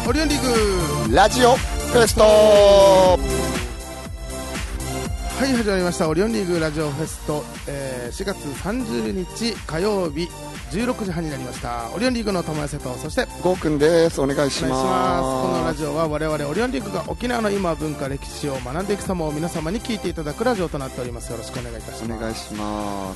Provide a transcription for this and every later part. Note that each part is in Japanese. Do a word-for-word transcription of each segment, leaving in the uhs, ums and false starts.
オリオンリーグラジオフェスト。 はい、始まりましたオリオンリーグラジオフェスト、えー、しがつさんじゅうにち火曜日じゅうろくじはんになりました。オリオンリーグの友瀬と、そしてゴーくんです。お願いします。 お願いします。このラジオは我々オリオンリーグが沖縄の今文化歴史を学んでいく様を皆様に聞いていただくラジオとなっております。よろしくお願いいたします。 お願いします。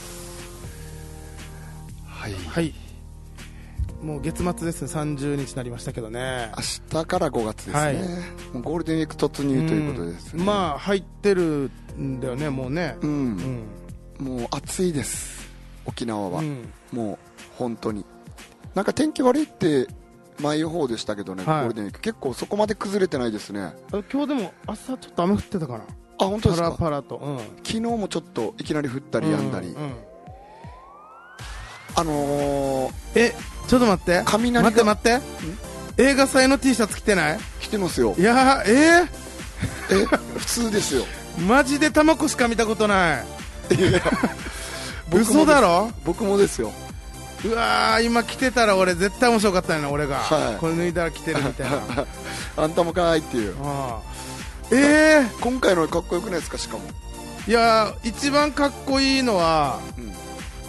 はい、 はい、もう月末ですね。さんじゅうにちになりましたけどね。 明日からごがつですね、はい、もうゴールデンウィーク突入ということですね、 うん、まあ入ってるんだよね、もうね、うんうん、もう暑いです沖縄は、うん、もう本当になんか天気悪いって前予報でしたけどね、はい、ゴールデンウィーク結構そこまで崩れてないですね。 今日でも朝ちょっと雨降ってたかな。 あ、本当ですか。 パラパラと、うん、 昨日もちょっといきなり降ったりやんだり、うんうん、あのー、 えちょっと待って雷待って待って映画祭の T シャツ着てない？ 着てますよ。 いやー、えー、 え普通ですよ。 マジでタマコしか見たことない。いや嘘だろ。 僕もですよ。 うわー、今着てたら俺絶対面白かったよな、俺が、はい、これ脱いだら着てるみたいなあんたもかーいっていう。 あえー、 今回のかっこよくないですか。しかもいやー、一番かっこいいのは、うん、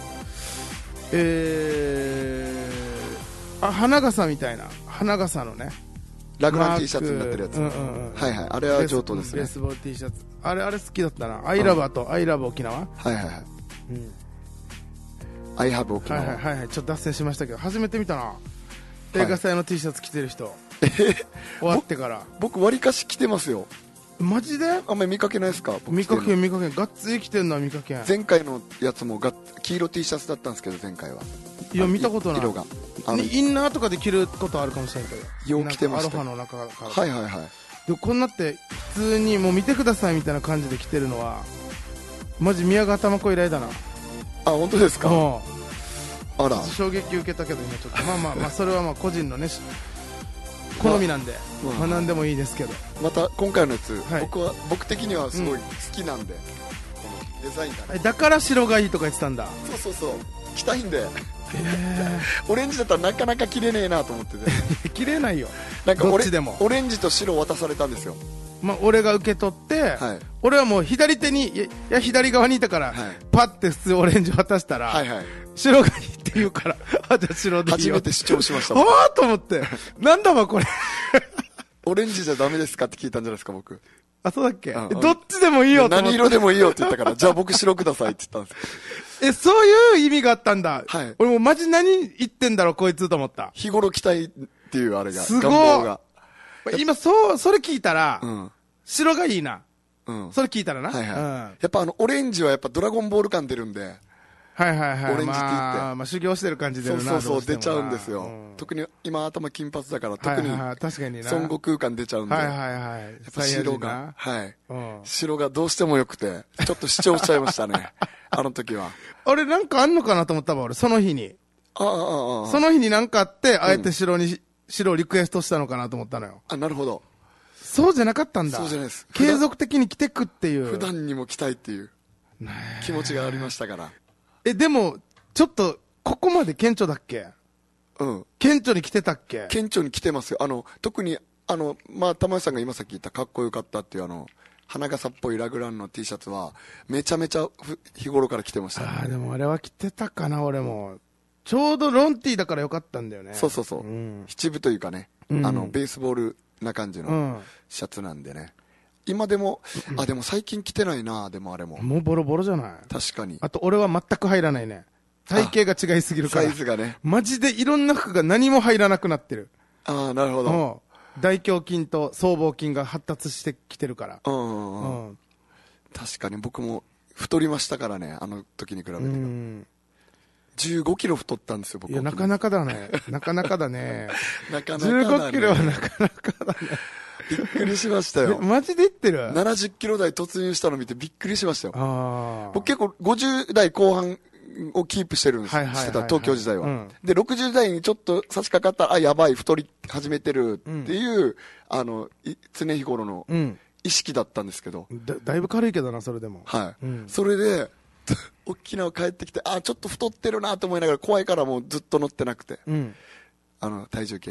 えー、あ、花笠みたいな、花笠のねラグラン T シャツになってるやつ、うんうんうん、はいはい、あれは上等ですね。 ベースボール T シャツ、あれあれ好きだったな。アイラブとアイラブ沖縄、 はいはいはい、うん、アイハブ沖縄、 はいはいはい、ちょっと脱線しましたけど初めて見たな、映画祭の T シャツ着てる人、はい、終わってから僕わりかし着てますよ。 マジで？ あんまり見かけないですか？ 見かけん見かけん、がっつり着てんのは見かけん。 前回のやつもが黄色 T シャツだったんですけど前回は。 いや見たことない。 色がインナーとかで着ることあるかもしれないけど、 よう着てました。 アロハの中から、 はいはいはい。 でこんなって普通にもう見てくださいみたいな感じで着てるのはマジ宮川玉子以来だな。 あ、本当ですか。あら、 衝撃受けたけど今ちょっとまあまあまあそれはまあ個人のね好みなんで、まあ、まあ何でもいいですけど、 また今回のやつ、はい、僕は僕的にはすごい好きなんで、うん、このデザインがね。 だから白がいいとか言ってたんだ。 そうそうそう、着たいんでオレンジだったらなかなか着れねえなと思ってて着れないよ。 なんかどっちでもオレンジと白渡されたんですよ。 まあ、俺が受け取って、はい、俺はもう左手にいや左側にいたから、はい、パッて普通オレンジ渡したら、はいはい、白がいいって言うからあ、じゃあ白でいいよ。 初めて主張しました。 ああと思ってなんだわこれオレンジじゃダメですかって聞いたんじゃないですか僕。 あ、そうだっけ。どっちでもいいよと思って。 何色でもいいよって言ったからじゃあ僕白くださいって言ったんですえ、そういう意味があったんだ。 はい。 俺もうマジ何言ってんだろこいつと思った。 日頃着たいっていうあれが、 すごい願望が。 今そうそれ聞いたら、うん、白がいいな。うん。それ聞いたらな。 はいはい。うん、やっぱあのオレンジはやっぱドラゴンボール感出るんで。 はいはいはい。 オレンジって言って、 まあ、まあ修行してる感じでるな。 そうそうそう出ちゃうんですよ。うん、特に今頭金髪だから特に孫悟空感出ちゃうんで。 はいはいはい。 やっぱ白が、はい、うん。白がどうしても良くてちょっと主張しちゃいましたね。あの時は。 俺なんかあんのかなと思ったわ俺その日に。 ああああ。 その日になんかあってあえて白に、うん、白をリクエストしたのかなと思ったのよ。 あ、なるほど。 そうじゃなかったんだ。 そうじゃないです。 継続的に着てくっていう。 普段にも着たいっていう気持ちがありましたから。 えでもちょっとここまで顕著だっけ？うん。顕著に着てたっけ？ 顕著に着てますよ。あの特にあのまあ玉井さんが今さっき言ったかっこよかったっていうあの花笠っぽいラグランの T シャツはめちゃめちゃ日頃から着てました、ね。 ああでもあれは着てたかな俺も。ちょうどロン T だからよかったんだよね。 そうそうそう。うん、七分というかね、うん、あのベースボールな感じのシャツなんでね。今でも、うん、あでも最近着てないな。でもあれももうボロボロじゃない。 確かに。 あと俺は全く入らないね。体型が違いすぎるからサイズがねマジでいろんな服が何も入らなくなってる。 ああなるほど。 大胸筋と僧帽筋が発達してきてるから。うんうんうん、確かに僕も太りましたからねあの時に比べて。うんじゅうごキロ太ったんですよ僕。 いやなかなかだねなかなかだねなかなかだね。 じゅうごキロはなかなかだねびっくりしましたよ。 マジで言ってる。 ななじゅっキロ台突入したの見てびっくりしましたよ。あ僕結構ごじゅう代後半をキープしてるんです、はいはいはいはい、してた東京時代は、うん、でろくじゅう代にちょっと差し掛かったらあやばい太り始めてるっていう、うん、あの常日頃の意識だったんですけど、うん、 だ, だいぶ軽いけどなそれでも。 はい、うん、それで沖縄帰ってきてあちょっと太ってるなと思いながら怖いからもうずっと乗ってなくて、うん、あの体重計にね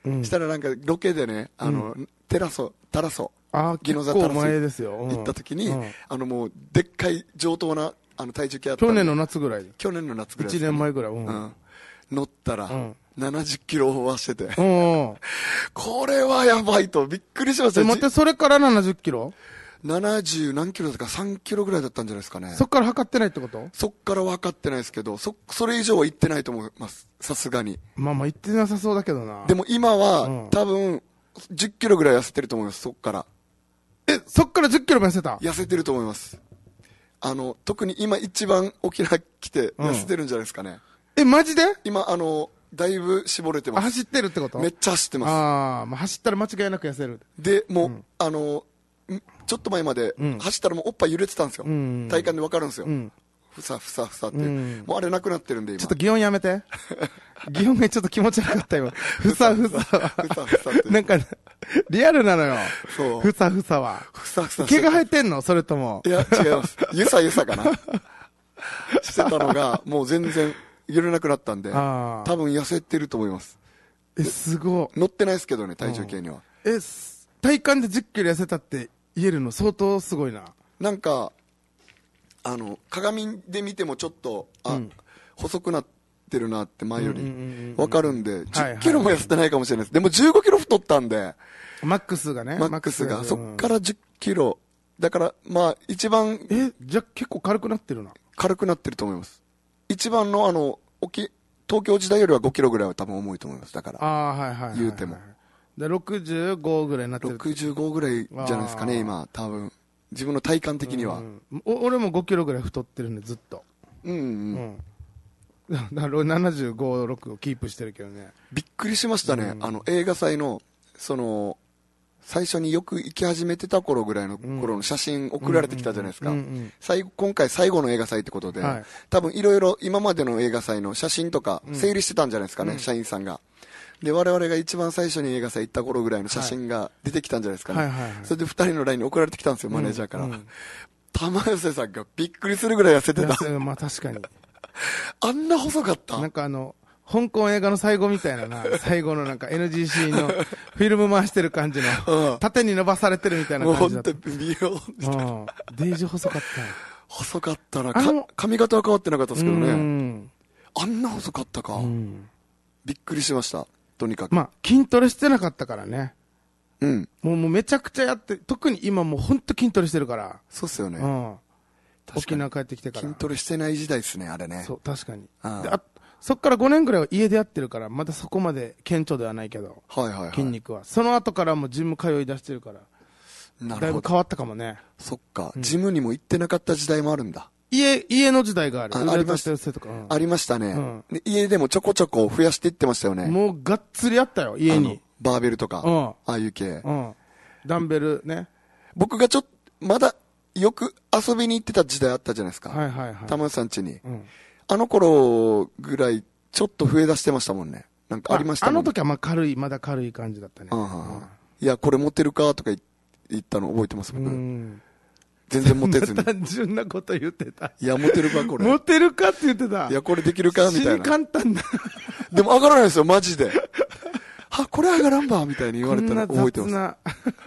うん、したらなんかロケでね、あの、うん、テラソ、タラソ、 あギノザタラソ行った時に、うん、あのもう、でっかい上等なあの体重計あった。 去年の夏ぐらい。 去年の夏ぐらい、 ね。いちねんまえぐらい。 うんうん、乗ったら、うん、ななじゅっキロオーバーしてて、うん、これはやばいと、びっくりしました。 待って、それからななじゅっキロななじゅう何キロだかさんキロぐらいだったんじゃないですかね。 そっから測ってないってこと？ そっからは測ってないですけど、そ、それ以上は行ってないと思います。さすがに。 まあまあ行ってなさそうだけどな。 でも今は、うん、多分、じゅっキロぐらい痩せてると思います、そっから。 え、そっからじゅっキロも痩せた？ 痩せてると思います。あの、特に今一番沖縄来て痩せてるんじゃないですかね。 うん、え、マジで？ 今、あの、だいぶ絞れてます。 走ってるってこと？ めっちゃ走ってます。 ああ、まあ走ったら間違いなく痩せる。 で、もう、うん、あの、ちょっと前まで走ったらもうおっぱい揺れてたんですよ、うん、体感で分かるんですよ、うん、ふさふさふさって、うん、もうあれなくなってるんで今ちょっと擬音やめて擬音がちょっと気持ち悪かったよふさふさふさふさってなんかリアルなのよ。そうふさふさはふさふさ毛が生えてんの？それともいや違います。ゆさゆさかなしてたのがもう全然揺れなくなったんで多分痩せてると思います。 えすごい。 乗ってないですけどね体重計には、 うん、え体感でじゅっキロ痩せたって言えるの相当すごいな。 なんかあの鏡で見てもちょっとあ、うん、細くなってるなって前より分かるんで、じゅっキロも痩せてないかもしれないです。でもじゅうごキロ太ったんでマックスがねマックスが、うん、そっからじゅっキロだからまあ一番えじゃあ結構軽くなってるな。 軽くなってると思います。一番のあの東京時代よりはごキロぐらいは多分重いと思います。だからあ、はいはいはいはい、言うてもでろくじゅうごぐらいになってる。 ろくじゅうごぐらいじゃないですかね今多分自分の体感的には、うん、 お俺もごキロぐらい太ってるんでずっとうんうん、うん、だからななじゅうご、ろくをキープしてるけどね。 びっくりしましたね、うん、あの映画祭のその最初によく行き始めてた頃ぐらいの頃の写真送られてきたじゃないですか。今回最後の映画祭ってことで、はい、多分いろいろ今までの映画祭の写真とか整理してたんじゃないですかね、うん、社員さんが。で我々が一番最初に映画祭行った頃ぐらいの写真が出てきたんじゃないですかね、はいはいはいはい、それでふたりの ライン に送られてきたんですよ、マネージャーから、うんうん、玉寄さんがびっくりするぐらい痩せてた。 まあ確かにあんな細かった。 なんかあの香港映画の最後みたいなな最後のなんか エヌジーシー のフィルム回してる感じの、うん、縦に伸ばされてるみたいな感じだった。もう本当に美容、うん、デイジー細かった。 細かったな。か髪型は変わってなかったですけどね。うんあんな細かったか、うん、びっくりしました。とにかくまあ筋トレしてなかったからね。うんもうもうめちゃくちゃやって、特に今もう本当筋トレしてるから。 そうっすよね、 うん、沖縄帰ってきてから筋トレしてない時代ですねあれね。 そう確かに。あであそっからごねんぐらいは家でやってるからまだそこまで顕著ではないけど、はいはいはい、筋肉はその後からもジム通い出してるからだいぶ変わったかもね。 そっか、うん、ジムにも行ってなかった時代もあるんだ。 家、家の時代がある。 あ, ありました。うん、ありましたね、うん、で。家でもちょこちょこ増やしていってましたよね。 もうがっつりあったよ、家に。 バーベルとか、うん、ああいう系、 うん。ダンベルね。 僕がちょっと、まだよく遊びに行ってた時代あったじゃないですか。はいはいはい。玉内さん家に、うん。あの頃ぐらい、ちょっと増え出してましたもんね。なんかありましたもんね。 あ, あの時はまあ軽い、まだ軽い感じだったね。うんうん、 いや、これ持ってるかとか言ったの覚えてます、僕。うん全然モテずに。 単純なこと言ってた。 いや、モテるか、これ。 モテるかって言ってた。 いや、これできるかみたいな。 簡単だ。 でも上がらないですよ、マジで。は、これ上がらんばみたいに言われたら覚えてます。こんな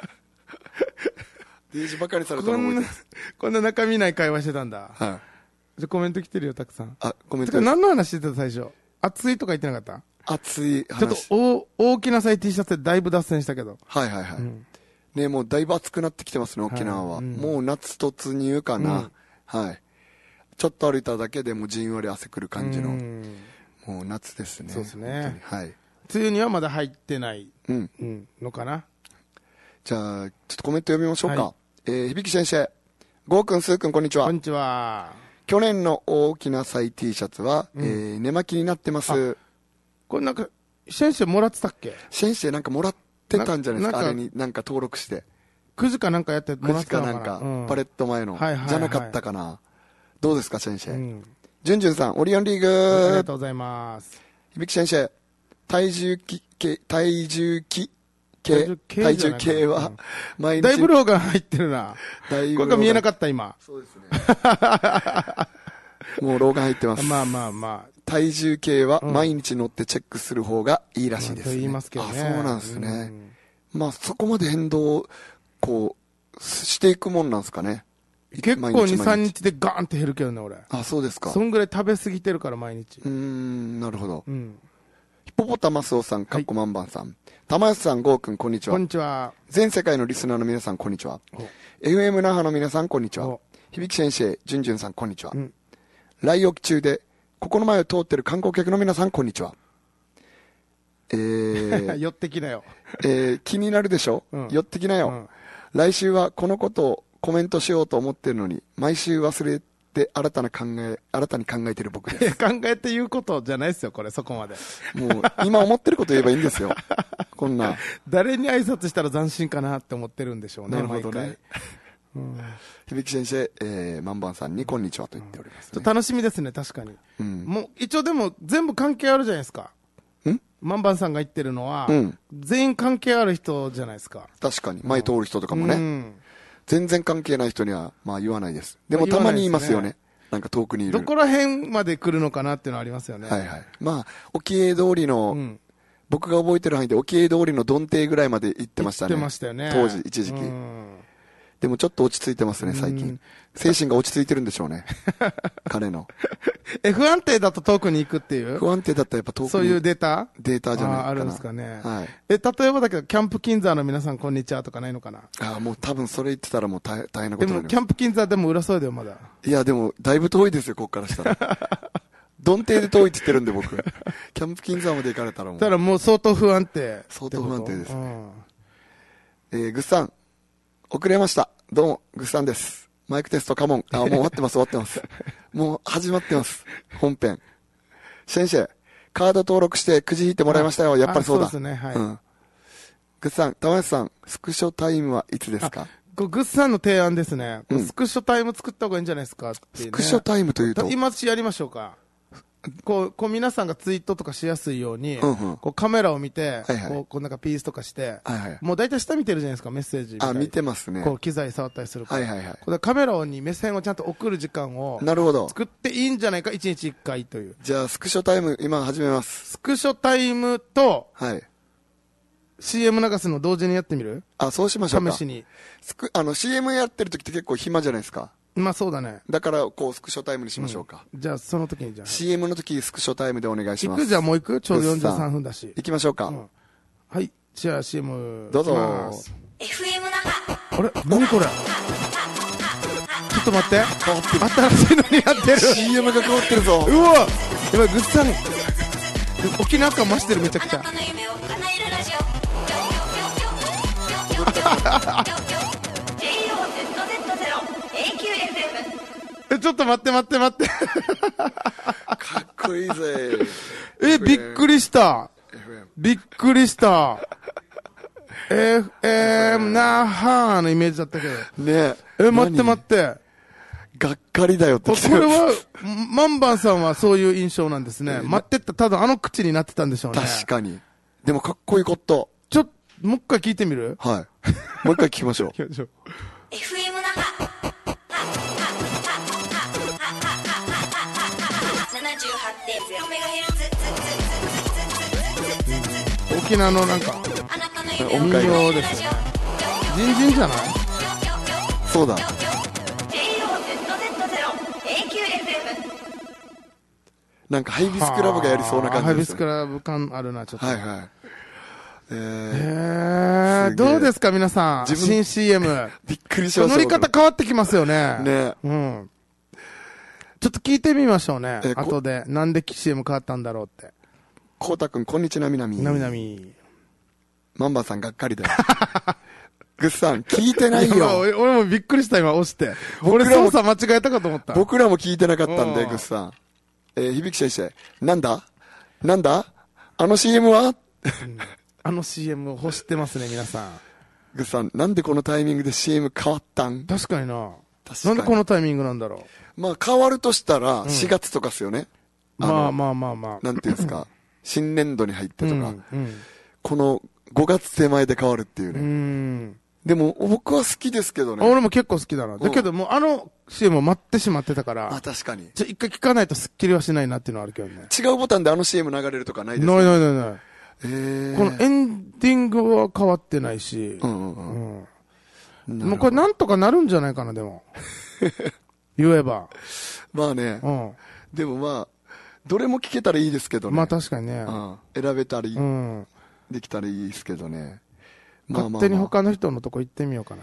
デージばかりされたの覚えてます。 こんな中身ない会話してたんだ。はい。じゃあコメント来てるよ、たくさん。 あ、コメント。 てか何の話してた最初。暑いとか言ってなかった？ 暑い話。 ちょっと大、大きなサイ T シャツでだいぶ脱線したけど。 はいはいはい。うんね、もうだいぶ暑くなってきてますね、沖縄は。はいうん、もう夏突入かな、うん。はい。ちょっと歩いただけでもじんわり汗くる感じの、うん、もう夏ですね。 そうですね。 はい。 梅雨にはまだ入ってない、うんうん、のかな。 じゃあ、ちょっとコメント読みましょうか。はい、えー、響先生、ゴーくん、スーくん、こんにちは。 こんにちは。 去年の大きなサイ T シャツは、うん、えー、寝巻きになってます。 これなんか、先生もらってたっけ？ 先生なんかもらってってたんじゃないですか、あれになんか登録して。 くじかなんかやってもらったのかな。 くじかなんか、うん、パレット前の、はいはいはい。じゃなかったかな。どうですか、先生。うん、じゅんじゅんさん、オリオンリーグ。 ありがとうございます。 響先生、体重き、体重き、系、体重計は、 毎日。だいぶ老眼入ってるな。だいぶ。これが見えなかった、今。 そうですね。もう老眼入ってます。 まあまあまあ。 体重計は毎日乗ってチェックする方がいいらしいですね。 と言いますけどね。 あ、そうなんですね。うん、まあそこまで変動こうしていくもんなんですかね。 結構に、さんにちでガーンって減るけどね、俺。 あ、そうですか。 そんぐらい食べ過ぎてるから毎日。 うーん、なるほど。 うん。 ヒポポタマスオさん、かっこまんばんさん。はい、玉安さん、ゴーくん、こんにちは。 こんにちは。 全世界のリスナーの皆さん、こんにちは。エフエム 那覇の皆さん、こんにちは。響先生、じゅんじゅんさん、こんにちは。うん、来沖中で、ここの前を通ってる観光客の皆さん、こんにちは。えー、 寄ってきなよ。 えー、気になるでしょ、うん、寄ってきなよ、うん。来週はこのことをコメントしようと思ってるのに、毎週忘れて新たな考え、新たに考えてる僕です。 考えて言うことじゃないですよ、これ、そこまで。 もう、今思ってること言えばいいんですよ。こんな。 誰に挨拶したら斬新かなって思ってるんでしょうね。 なるほどね。うん、響先生、えー、万番さんにこんにちはと言っております、ね、 楽しみですね、確かに。うん、もう、一応でも全部関係あるじゃないですか。ん万番さんが言ってるのは、うん、全員関係ある人じゃないですか。 確かに。前通る人とかもね。うん、全然関係ない人には、まあ言わないです。でもたまに言いますよね。なんか遠くにいる。 どこら辺まで来るのかなっていうのはありますよね。 はいはい。まあ、沖江通りの、うん、僕が覚えてる範囲で沖江通りのどんていぐらいまで行ってましたね。行ってましたよね。当時、一時期。でもちょっと落ち着いてますね、最近。精神が落ち着いてるんでしょうね。彼の。 え、不安定だと遠くに行くっていう？ 不安定だったらやっぱ遠くに。 そういうデータ？ データじゃないかな。 あ、あるんですかね。 はい。 え、例えばだけど、キャンプ金沢の皆さんこんにちはとかないのかな？ ああ、もう多分それ言ってたらもう大変、大変なことになります。 でも、キャンプ金沢でも浦添だよ、まだ。 いや、でも、だいぶ遠いですよ、ここからしたら。どんていで遠いって言ってるんで、僕。キャンプ金沢まで行かれたらもう。 ただもう相当不安定。 相当不安定です。うん、えー、ぐっさん。遅れました。どうも、ぐっさんです。マイクテストカモン。あ、もう終わってます、終わってます。もう始まってます。本編。先生、カード登録してくじ引いてもらいましたよ。やっぱりそうだ。 そうですね、はい。 うん。ぐっさん、玉安さん、スクショタイムはいつですか？ グッさんの提案ですね。うん、スクショタイム作った方がいいんじゃないですかっていう、ね。 スクショタイムというと今やりましょうか。こう、こう皆さんがツイートとかしやすいように、うんうん、こうカメラを見て、はいはい、こう、こうなんかピースとかして、はいはい、もう大体下見てるじゃないですか、メッセージみたいな。 あ、見てますね。 こう機材触ったりするから。はいはいはい、これカメラに目線をちゃんと送る時間を、 なるほど。 作っていいんじゃないか、いちにちいっかいという。 じゃあ、スクショタイム、今始めます。 スクショタイムと、はい。シーエム 流すの同時にやってみる？ あ、そうしましょうか。 試しに。 スク、あの、シーエム やってる時って結構暇じゃないですか。 まあそうだね。 だから、こう、スクショタイムにしましょうか。 うん、じゃあ、その時にじゃあ。 シーエム の時、スクショタイムでお願いします。 行く？じゃあもう行く？ちょうどよんじゅうさんぷんだし。 行きましょうか。うん、 はい。じゃあ シーエム。 どうぞ。 エフエム 那覇。 あれ？何これ？ちょっと待って。新しいのにやってる。 シーエム が変わってるぞ。 うわ！やばい、ぐっさん。沖縄感増してる、めちゃくちゃ。え、ちょっと待って待って待って。 かっこいいぜ。 え、びっくりした。びっくりした。エフエム 那覇のイメージだったけど。 ねえ。え、待って待って。 がっかりだよってこれは、マンバンさんはそういう印象なんですね。待ってった、ただあの口になってたんでしょうね。 確かに。でもかっこいいこと。 ちょっと、もう一回聞いてみる？ はい。もう一回聞きましょう。 聞きましょう。 エフエム 那覇。ななじゅうはちてんゼロメガヘルツ。 沖縄のなんか、 音階用ですね。ジンジンじゃない？ そうだ。なんかハイビスクラブがやりそうな感じですね。 ハイビスクラブ感あるな、ちょっと。 はいはい。 えー、えー、どうですか皆さん。新 シーエム。 びっくりしました。 乗り方変わってきますよね。 ね。 うん。ちょっと聞いてみましょうね。後で。なんで シーエム変わったんだろうって。 こうたくん、こんにちは、なみなみ。 なみなみ。 マンバさんがっかりだよ。グッさん、聞いてないよ。 俺もびっくりした、今、押して。俺操作間違えたかと思った。 僕らも聞いてなかったんで、グッさん。えー、響先生、なんだなんだあの シーエム は、うん、 あの シーエム を欲してますね、皆さん。 グッさん、なんでこのタイミングで シーエム 変わったん？ 確かにな。確かに。なんでこのタイミングなんだろう。まあ、変わるとしたら、しがつとかっすよね。 うん、まあまあまあまあ。 なんていうんですか。新年度に入ってとか。 うんうん、 このごがつ手前で変わるっていうね。 うんでも、僕は好きですけどね。 俺も結構好きだな。だけどもうあの シーエム を待ってしまってたから。 あ、確かに。 じゃ、一回聞かないとスッキリはしないなっていうのはあるけどね。 違うボタンであの シーエム 流れるとかないですか？ ないないないない。 えー、 このエンディングは変わってないし。うんうんうん。うん、もうこれなんとかなるんじゃないかな、でも。言えば。 まあね。うん。でもまあ、どれも聞けたらいいですけどね。 まあ確かにね。 うん。選べたり、うん、できたらいいですけどね。 まあまあまあ、勝手に他の人のとこ行ってみようかな。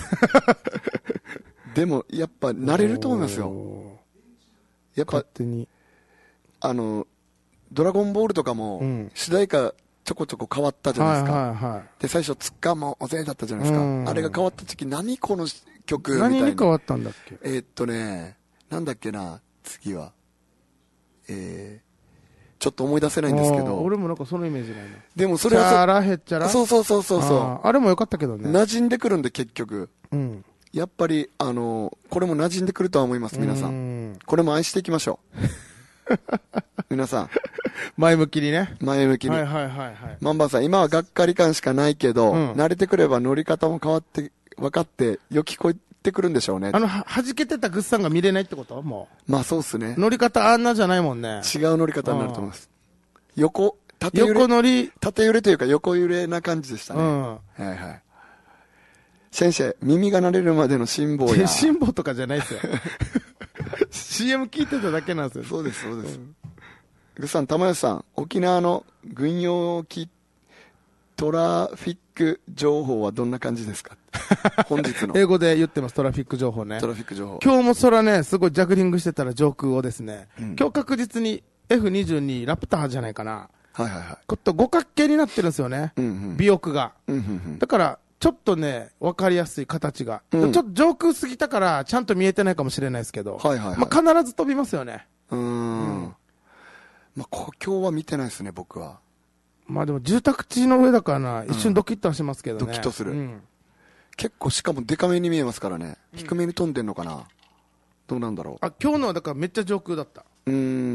でも、やっぱ慣れると思いますよ。やっぱ、 勝手に。 あの、ドラゴンボールとかも、主題歌ちょこちょこ変わったじゃないですか。はいはいはい。で、最初、つっかもおぜだったじゃないですか。あれが変わった時、何この曲みたいな。 何に変わったんだっけ？ えー、っとね、なんだっけな、次は。えー、ちょっと思い出せないんですけど。 俺もなんかそのイメージないな。 でもそれは。 チャラヘッチャラ？ そうそうそうそうそう。 あ, あれも良かったけどね。 馴染んでくるんで結局。うん。やっぱり、あの、これも馴染んでくるとは思います、皆さん。んこれも愛していきましょう。皆さん。 前向きにね。 前向きに。 はいはいはいはい。 マンバーさん、今はがっかり感しかないけど、うん、慣れてくれば乗り方も変わって、分かって、よきこってくるんでしょうね。 あの、は、弾けてたグッさんが見れないってこともう。まあそうっすね。 乗り方あんなじゃないもんね。 違う乗り方になると思います。横、縦揺れ。 横乗り。 縦揺れというか横揺れな感じでしたね。うん。はいはい。先生、耳が慣れるまでの辛抱や。 辛抱とかじゃないですよ。シーエム 聞いてただけなんですよ。 そうです、そうです。うん、グッさん、玉吉さん、沖縄の軍用機トラフィック情報はどんな感じですか？本日の。 英語で言ってます、トラフィック情報ね。 トラフィック情報。 今日も空ね、すごいジャグリングしてたら上空をですね、うん、今日確実に エフにじゅうに ラプターじゃないかな。 はいはいはい。 ちょっと五角形になってるんですよね。うんうん、尾翼が、うんうんうん。だから、ちょっとね、わかりやすい形が、うん。ちょっと上空過ぎたから、ちゃんと見えてないかもしれないですけど。はいはいはい。まあ、必ず飛びますよね。うーん。 うん、まあ、今日は見てないですね、僕は。 まあでも住宅地の上だからな、一瞬ドキッとはしますけどね。 ドキッとする。うん、結構しかもデカめに見えますからね。低めに飛んでんのかな。どうなんだろう。 あ、今日のはだからめっちゃ上空だった。うん。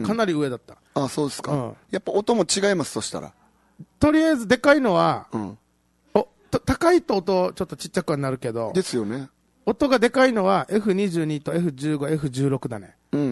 かなり上だった。 あ、そうですか。うん、やっぱ音も違います、そしたら。 とりあえずでかいのは、うん、おと高いと音ちょっとちっちゃくはなるけど。 ですよね。 音がでかいのは エフにじゅうに と エフじゅうご、エフじゅうろく だね。うん、うん。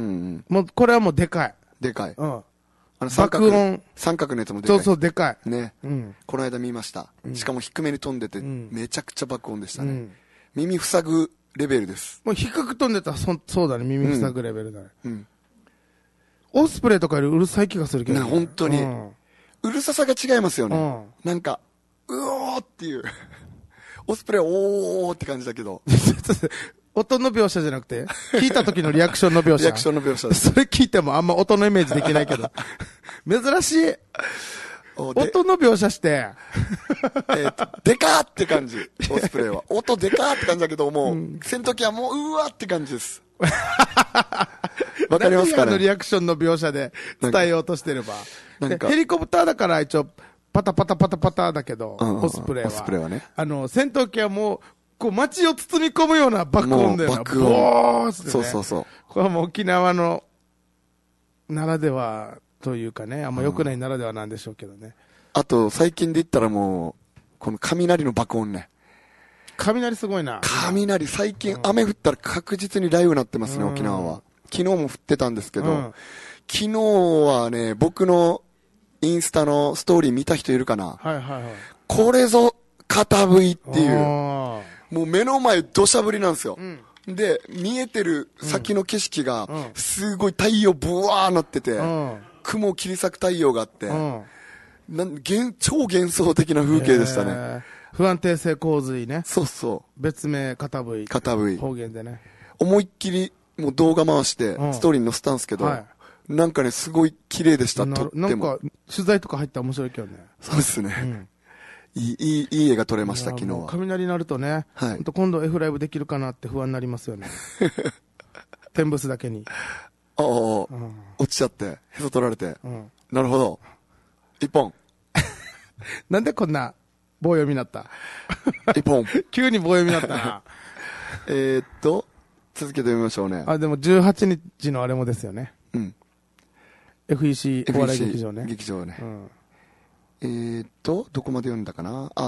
もう、これはもうでかい。 でかい。 うん。 あの三角、爆音。三角のやつもでかい。 そうそう、でかい。 ね。うん。この間見ました。うん、しかも低めに飛んでて、うん、めちゃくちゃ爆音でしたね。うん、耳塞ぐレベルです。 もう低く飛んでたらそ、そうだね、耳塞ぐレベルだね。うん。うん、オスプレイとかよりうるさい気がするけどね。ね、本当に、うん。うるささが違いますよね。うん、なんか、うおーっていう。オスプレイはおーって感じだけど。 音の描写じゃなくて、聞いた時のリアクションの描写。 リアクションの描写です。 それ聞いてもあんま音のイメージできないけど。珍しい。音の描写して。 えっと、でかーって感じ。オスプレイは。音でかーって感じだけど、もう、うん、戦闘機はもう、うわーって感じです。わかりますかね？ のリアクションの描写で伝えようとしてれば。なんかヘリコプターだから一応、パタパタパタパタだけど、うんうん、オスプレイは。 オスプレイはね。 あの、戦闘機はもう、こう街を包み込むような爆音だよな。 爆音。 ボーってね。 そうそうそう。 これはもう沖縄の、ならではというかね、あんま良くないならではなんでしょうけどね。 あと、最近で言ったらもう、この雷の爆音ね。 雷すごいな。 雷、最近雨降ったら確実に雷雨になってますね、沖縄は。昨日も降ってたんですけど、うん、昨日はね、僕のインスタのストーリー見た人いるかな？はいはいはい。これぞ、片振りっていう。もう目の前土砂降りなんですよ。うん、で、見えてる先の景色が、すごい太陽ブワーなってて、うん、雲を切り裂く太陽があって、うん、なん幻超幻想的な風景でしたね。 不安定性洪水ね。 そうそう。 別名、片振り。 片振り。 方言でね。 思いっきり、もう動画回して、ストーリーに載せたんですけど、はい、なんかね、すごい綺麗でした、とっても。 なんか、取材とか入ったら面白いけどね。 そうですね。うんいい、いい、いい絵が撮れました、昨日は。 雷鳴るとね、はい、今度 F ライブできるかなって不安になりますよね。天ブスだけに。 ああ、うん、落ちちゃって、へそ取られて。うん、なるほど。一本。 なんでこんな棒読みになった一本。 急に棒読みになったな。 えっと、続けてみましょうね。 あ、でもじゅうはちにちのあれもですよね。うん。エフイーシー お笑い劇場ね。 劇場ね。うんえーっと、どこまで読んだかなあ、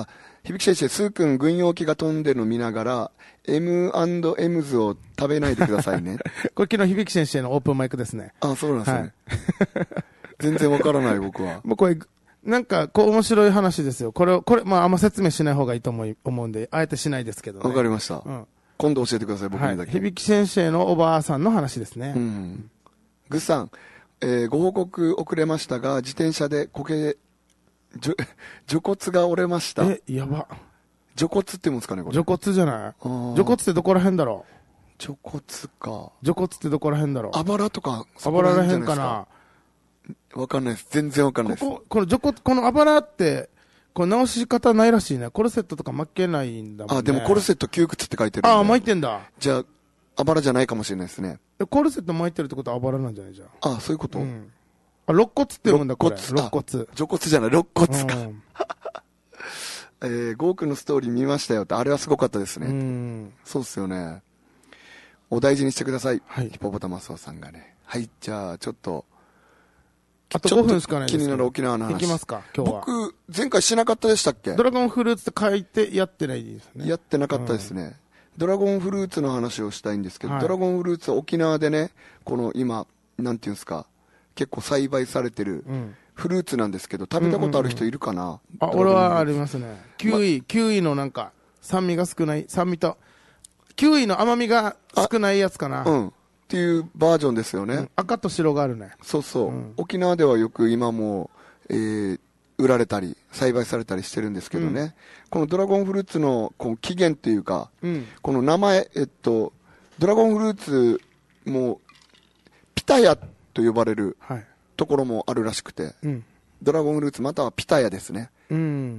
響先生、スー君軍用機が飛んでるの見ながら、エムアンドエム ズを食べないでくださいね。 これ昨日響先生のオープンマイクですね。 あ、そうなんですね。はい、全然わからない僕は。 もうこれ、なんか、こう面白い話ですよ。これを、これ、まああんま説明しない方がいいと思う、思うんで、あえてしないですけどね。 わかりました。うん。今度教えてください、僕にだけ。 はい、響先生のおばあさんの話ですね。 うん。グッさん、えー、ご報告遅れましたが、自転車でこけ、じょ、除骨が折れました。 え、やば。 除骨って言うんですかね、これ。 除骨じゃない除骨ってどこら辺だろう除骨か。 除骨ってどこら辺だろうあばらとか、 あばらら辺かなわかんないです。全然わかんないです。 ここ、この除骨、このあばらって、これ直し方ないらしいね。コルセットとか巻けないんだもんね。 あ、でもコルセット窮屈って書いてるんで。 ああ、巻いてんだ。 じゃあ、あばらじゃないかもしれないですね。 コルセット巻いてるってことはあばらなんじゃないじゃん。 ああ、そういうこと、うん、 あ、肋骨って読むんだ、これ。肋骨。 除骨じゃない、肋骨か。うんえー、ゴークのストーリー見ましたよって、あれはすごかったですね。うん、そうっすよね。お大事にしてください。はい、ヒポポタマスオさんがね。はい、じゃあ、ちょっと。 あとごふんしかないです。 気になる沖縄の話。 いきますか、今日は。 僕、前回しなかったでしたっけ？ ドラゴンフルーツって書いてやってないですね。 やってなかったですね。うん、ドラゴンフルーツの話をしたいんですけど、はい、ドラゴンフルーツは沖縄でね、この今、なんていうんですか、結構栽培されてる、うんフルーツなんですけど、食べたことある人いるかな、うんうんうん、 あ、俺はありますね。キウイ、ま、キウイのなんか、酸味が少ない、酸味と、キウイの甘みが少ないやつかな。 うん。っていうバージョンですよね。うん、 赤と白があるね。 そうそう。うん、沖縄ではよく今も、えー、売られたり、栽培されたりしてるんですけどね。うん、このドラゴンフルーツのこう起源っていうか、うん、この名前、えっと、ドラゴンフルーツも、ピタヤと呼ばれる、はいところもあるらしくて、うん、ドラゴンフルーツまたはピタヤですね、うん、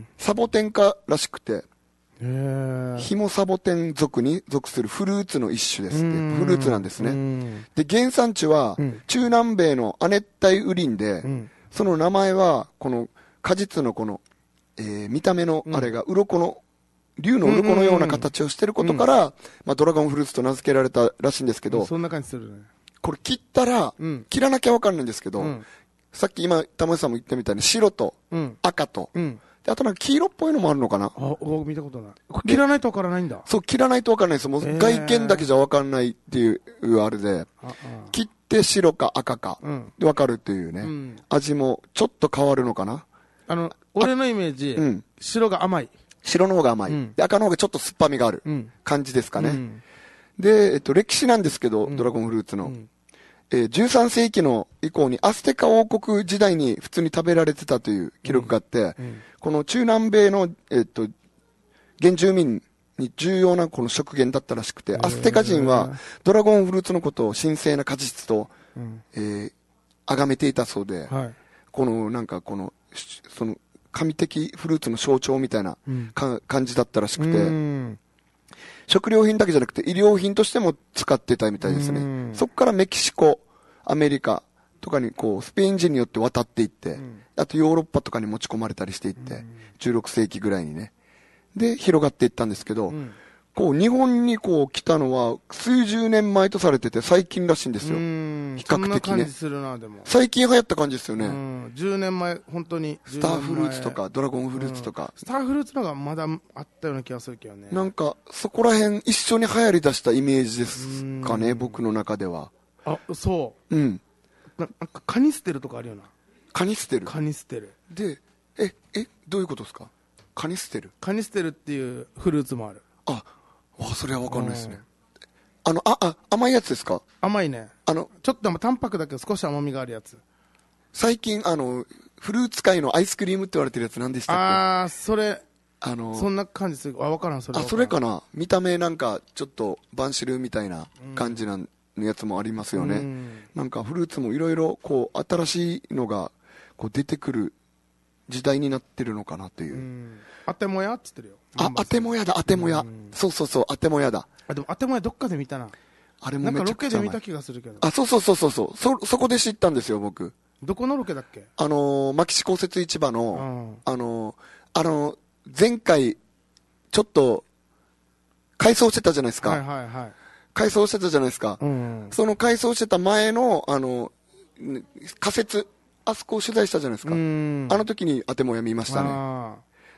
サボテン科らしくてヒモサボテン属に属するフルーツの一種ですってフルーツなんですねで原産地は中南米の亜熱帯雨林で、うん、その名前はこの果実のこの、えー、見た目のあれが鱗の竜の鱗のような形をしていることから、まあ、ドラゴンフルーツと名付けられたらしいんですけど、 うん、そんな感じするねこれ切ったら、うん、切らなきゃわかんないんですけど、うん、さっき今、玉井さんも言ったみたいに白と赤と、うん、であとなんか黄色っぽいのもあるのかなあ、見たことない。切らないとわからないんだ。 そう、切らないとわからないです。もう外見だけじゃわかんないっていうあれで、切って白か赤かでわかるっていうね、うん、味もちょっと変わるのかなあの、俺のイメージ、うん、白が甘い。 白の方が甘い、うん、で。赤の方がちょっと酸っぱみがある感じですかね。うん、で、えっと、歴史なんですけど、ドラゴンフルーツの。うんえー、じゅうさん世紀の以降にアステカ王国時代に普通に食べられてたという記録があって、うんうん、この中南米の、えー、と原住民に重要なこの食源だったらしくて、アステカ人はドラゴンフルーツのことを神聖な果実と、うんえー、崇めていたそうで、はい、このなんかこのその神的フルーツの象徴みたいなか、うん、感じだったらしくて、うん食料品だけじゃなくて医療品としても使ってたみたいですね。そこからメキシコ、アメリカとかにこうスペイン人によって渡っていって、あとヨーロッパとかに持ち込まれたりしていって、じゅうろく世紀ぐらいにね。で、広がっていったんですけど、こう日本にこう来たのは数十年前とされてて最近らしいんですよ。比較的ね。そんな感じするな、でも。 最近流行った感じですよね。 じゅうねんまえ、本当に。 スターフルーツとかドラゴンフルーツとか。 スターフルーツのがまだあったような気がするけどね。 なんかそこら辺一緒に流行り出したイメージですかね、僕の中では。 あ、そう。うん。なんかカニステルとかあるよな。 カニステルカニステル。 で、え、え、どういうことですか？カニステルカニステルっていうフルーツもある。 あ、わそれはわかんないですね。あの、あ、あ、甘いやつですか？ 甘いね。あの、ちょっと淡白だけど少し甘みがあるやつ。 最近、あの、フルーツ界のアイスクリームって言われてるやつ何でしたっけ？ あー、それ、あの、そんな感じする。あ、わからん、それ。 あ、それかな。見た目なんか、ちょっと、バンシルみたいな感じなやつもありますよね。うん、なんか、フルーツもいろいろ、こう、新しいのが、こう、出てくる時代になってるのかなっていう。うん、 あてもやって言ってるよ。 あ、あてもやだ、あてもや。そうそうそう、あてもやだ。 あ、でもあてもやどっかで見たな。 あれもめちゃくちゃなんかロケで見た気がするけど。 あ、そうそうそうそうそう。そ、そこで知ったんですよ、僕。 どこのロケだっけ？ あのー、牧師公設市場の、うん、あのー、あのー、前回、ちょっと、改装してたじゃないですか。はいはいはい。改装してたじゃないですか。うん、その改装してた前の、あの、仮設、あそこを取材したじゃないですか。あの時にあてもや見ましたね。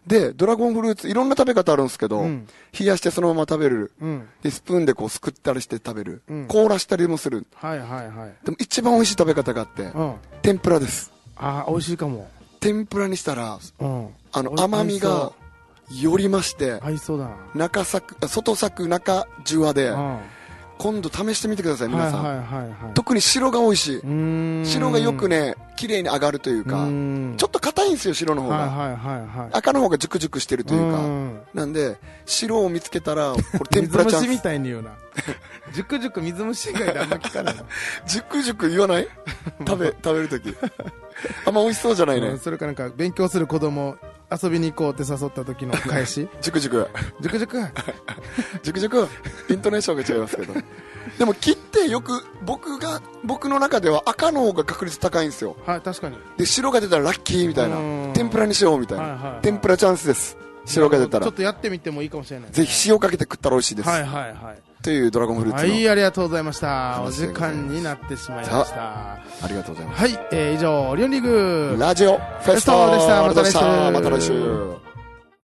で、ドラゴンフルーツ、いろんな食べ方あるんですけど、うん、冷やしてそのまま食べる。うん、で、スプーンでこうすくったりして食べる。うん、凍らしたりもする。 はいはいはい。 でも一番美味しい食べ方があって、うん、天ぷらです。 ああ、美味しいかも。 天ぷらにしたら、うん、あの、甘みがよりまして、 合いそうだな。 中サク、外サク、中ジュワで、うん、今度試してみてください、皆さん。はいはいはいはい、特に白が美味しい。白がよくね、綺麗に揚がるというか、ちょっと硬いんですよ、白の方が。はいはいはいはい、赤の方がジュクジュクしてるというか。なんで、白を見つけたら、これ天ぷらチャンス。 水虫みたいに言うな。ジュクジュク水虫以外であんま聞かないな。 ジュクジュク言わない食べ、食べるとき。あんま美味しそうじゃないね。うん、 それかなんか、勉強する子供、遊びに行こうって誘った時の返し。 ジュクジュク。 ジュクジュク。 ジュクジュク。イントネーションが違いますけど。でも切ってよく、僕が、僕の中では赤の方が確率高いんですよ。 はい、確かに。 で、白が出たらラッキーみたいな。天ぷらにしようみたいな。はいはいはい、天ぷらチャンスです。白が出たら。 ちょっとやってみてもいいかもしれない、ね。 ぜひ塩かけて食ったら美味しいです。 はいはいはい。 というドラゴンフルーツの。 はい、ありがとうございました。お時間になってしまいました。 ありがとうございます。 はい、えー、以上、オリオンリーグラジオフェストでした。 また来週。 また来週。